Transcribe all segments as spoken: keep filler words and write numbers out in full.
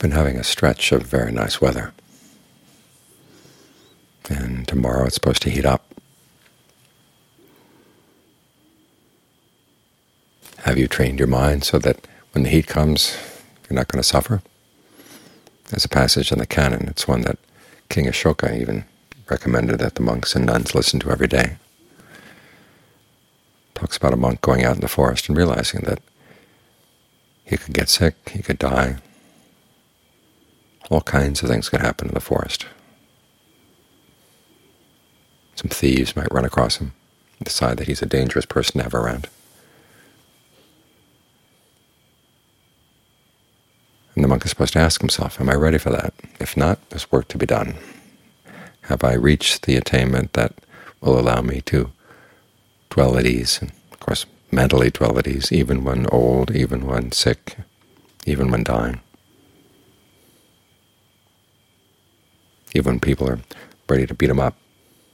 been having a stretch of very nice weather, and tomorrow it's supposed to heat up. Have you trained your mind so that when the heat comes, you're not going to suffer? There's a passage in the canon. It's one that King Ashoka even recommended that the monks and nuns listen to every day. It talks about a monk going out in the forest and realizing that he could get sick, he could die. All kinds of things could happen in the forest. Some thieves might run across him and decide that he's a dangerous person to have around. And the monk is supposed to ask himself, am I ready for that? If not, there's work to be done. Have I reached the attainment that will allow me to dwell at ease, and of course mentally dwell at ease, even when old, even when sick, even when dying, even when people are ready to beat him up?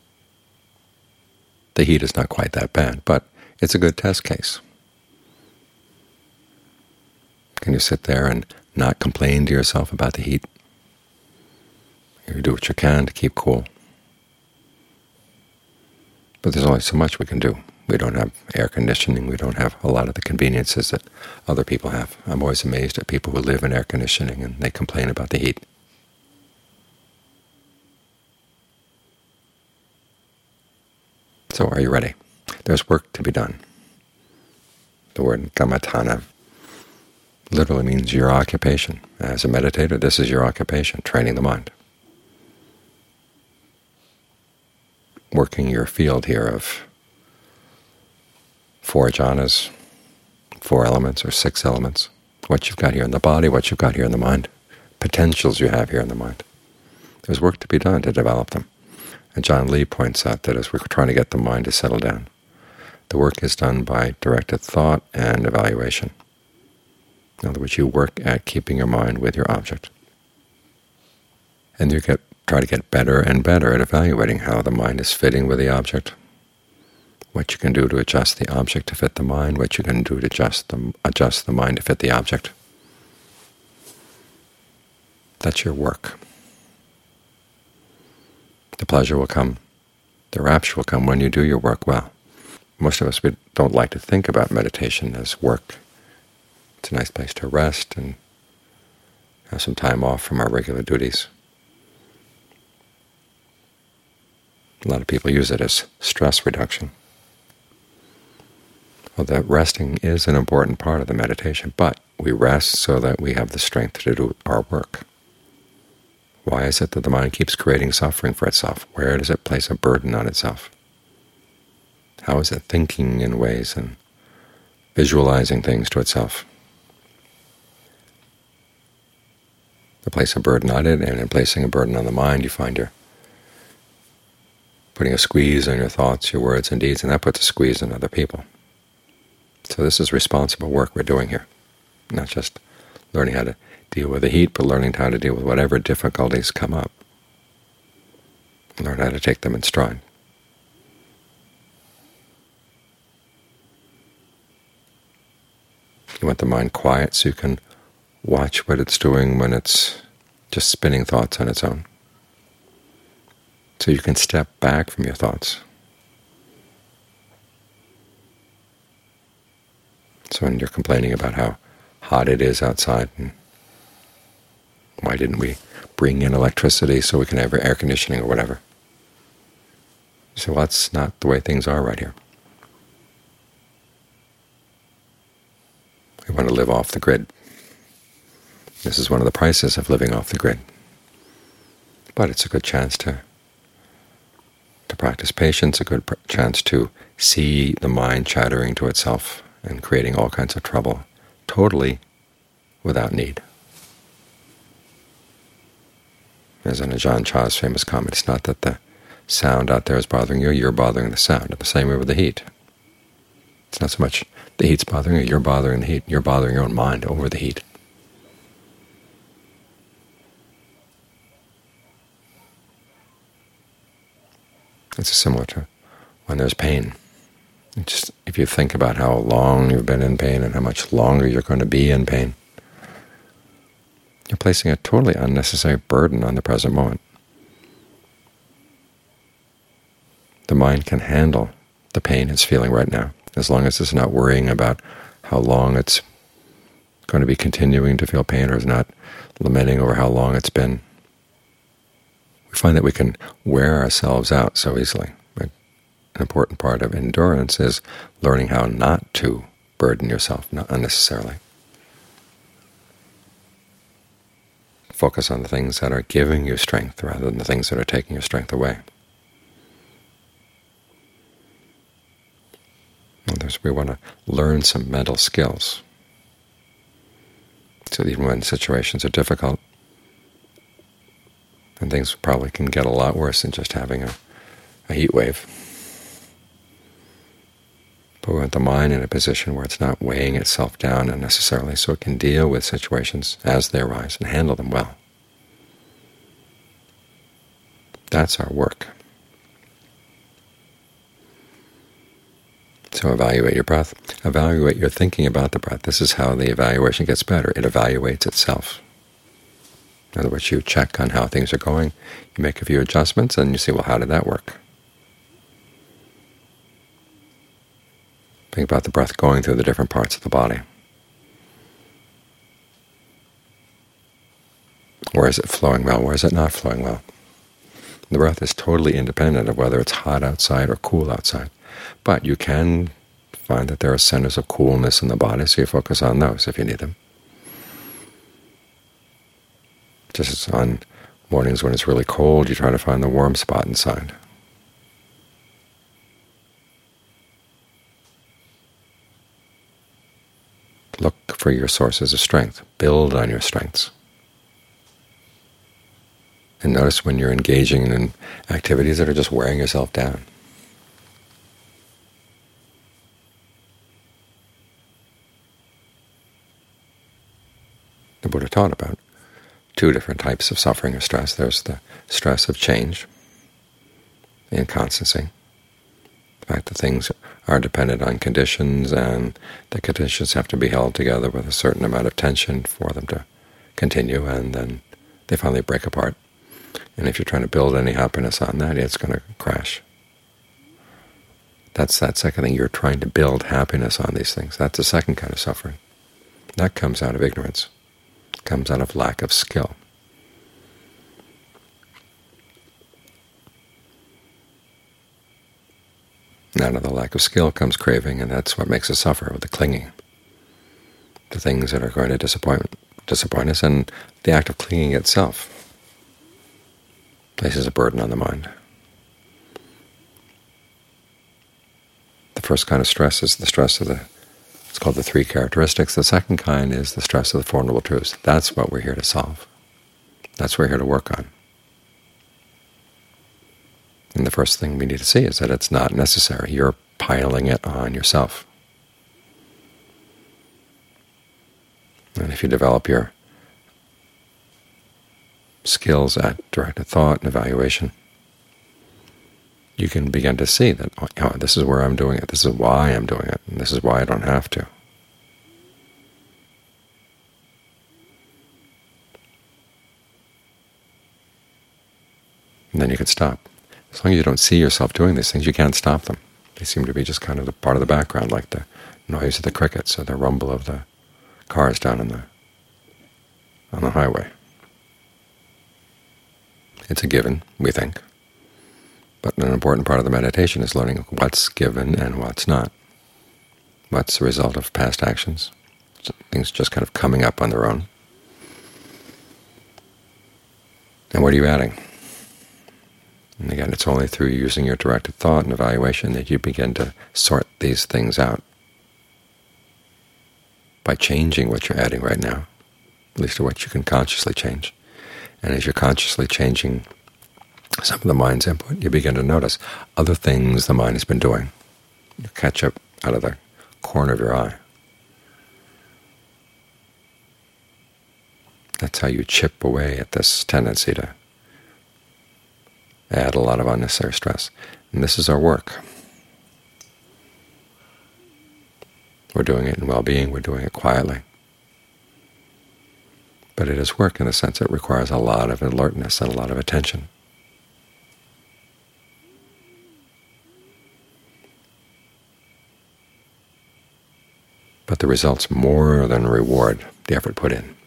The heat is not quite that bad, but it's a good test case. Can you sit there and not complain to yourself about the heat? You do what you can to keep cool. But there's only so much we can do. We don't have air conditioning. We don't have a lot of the conveniences that other people have. I'm always amazed at people who live in air conditioning and they complain about the heat. So are you ready? There's work to be done. The word kammatthana literally means your occupation. As a meditator, this is your occupation, training the mind. Working your field here of four jhanas, four elements or six elements, what you've got here in the body, what you've got here in the mind, potentials you have here in the mind. There's work to be done to develop them. And John Lee points out that as we're trying to get the mind to settle down, the work is done by directed thought and evaluation. In other words, you work at keeping your mind with your object. And you get, try to get better and better at evaluating how the mind is fitting with the object, what you can do to adjust the object to fit the mind, what you can do to adjust the, adjust the mind to fit the object. That's your work. The pleasure will come, the rapture will come when you do your work well. Most of us we don't like to think about meditation as work. It's a nice place to rest and have some time off from our regular duties. A lot of people use it as stress reduction. Well, that resting is an important part of the meditation, but we rest so that we have the strength to do our work. Why is it that the mind keeps creating suffering for itself? Where does it place a burden on itself? How is it thinking in ways and visualizing things to itself? To place a burden on it, and in placing a burden on the mind, you find you're putting a squeeze on your thoughts, your words and deeds, and that puts a squeeze on other people. So this is responsible work we're doing here, not just learning how to deal with the heat, but learning how to deal with whatever difficulties come up. Learn how to take them in stride. You want the mind quiet so you can watch what it's doing when it's just spinning thoughts on its own. So you can step back from your thoughts. So when you're complaining about how hot it is outside and why didn't we bring in electricity so we can have air conditioning or whatever, you say, well, that's not the way things are right here. We want to live off the grid. This is one of the prices of living off the grid. But it's a good chance to to practice patience, a good pr chance to see the mind chattering to itself and creating all kinds of trouble, totally without need. As in Ajahn Chah's famous comment, it's not that the sound out there is bothering you, you're bothering the sound. The same way with the heat. It's not so much the heat's bothering you, you're bothering the heat. You're bothering your own mind over the heat. It's similar to when there's pain. It's just, if you think about how long you've been in pain and how much longer you're going to be in pain, You're placing a totally unnecessary burden on the present moment. The mind can handle the pain it's feeling right now, as long as it's not worrying about how long it's going to be continuing to feel pain, or is not lamenting over how long it's been. We find that we can wear ourselves out so easily. An important part of endurance is learning how not to burden yourself, not unnecessarily. Focus on the things that are giving you strength rather than the things that are taking your strength away. Others, we want to learn some mental skills, so that even when situations are difficult, and things probably can get a lot worse than just having a, a heat wave, but we want the mind in a position where it's not weighing itself down unnecessarily, so it can deal with situations as they arise and handle them well. That's our work. So evaluate your breath. Evaluate your thinking about the breath. This is how the evaluation gets better. It evaluates itself. In other words, you check on how things are going, you make a few adjustments, and you see, well, how did that work? Think about the breath going through the different parts of the body. Where is it flowing well? Where is it not flowing well? The breath is totally independent of whether it's hot outside or cool outside. But you can find that there are centers of coolness in the body, so you focus on those if you need them. Just as on mornings when it's really cold, you try to find the warm spot inside. Look for your sources of strength. Build on your strengths. And notice when you're engaging in activities that are just wearing yourself down. The Buddha taught about two different types of suffering or stress. There's the stress of change, the inconstancy, the fact that things are dependent on conditions, and the conditions have to be held together with a certain amount of tension for them to continue, and then they finally break apart. And if you're trying to build any happiness on that, it's going to crash. That's that second thing. You're trying to build happiness on these things. That's the second kind of suffering. That comes out of ignorance. It comes out of lack of skill. And out of the lack of skill comes craving, and that's what makes us suffer, with the clinging to things that are going to disappoint, disappoint us, and the act of clinging itself places a burden on the mind. The first kind of stress is the stress of the, it's called the three characteristics. The second kind is the stress of the Four Noble Truths. That's what we're here to solve. That's what we're here to work on. And the first thing we need to see is that it's not necessary. You're piling it on yourself. And if you develop your skills at directed thought and evaluation, you can begin to see that, oh, this is where I'm doing it, this is why I'm doing it, and this is why I don't have to. And then you can stop. As long as you don't see yourself doing these things, you can't stop them. They seem to be just kind of the part of the background, like the noise of the crickets or the rumble of the cars down on the on the highway. It's a given, we think. But an important part of the meditation is learning what's given and what's not. What's the result of past actions? Things just kind of coming up on their own. And what are you adding? And again, it's only through using your directed thought and evaluation that you begin to sort these things out. By changing what you're adding right now, at least to what you can consciously change. And as you're consciously changing some of the mind's input, you begin to notice other things the mind has been doing. You catch up out of the corner of your eye. That's how you chip away at this tendency to add a lot of unnecessary stress. And this is our work. We're doing it in well-being. We're doing it quietly. But it is work in the sense it requires a lot of alertness and a lot of attention. But the results more than reward the effort put in.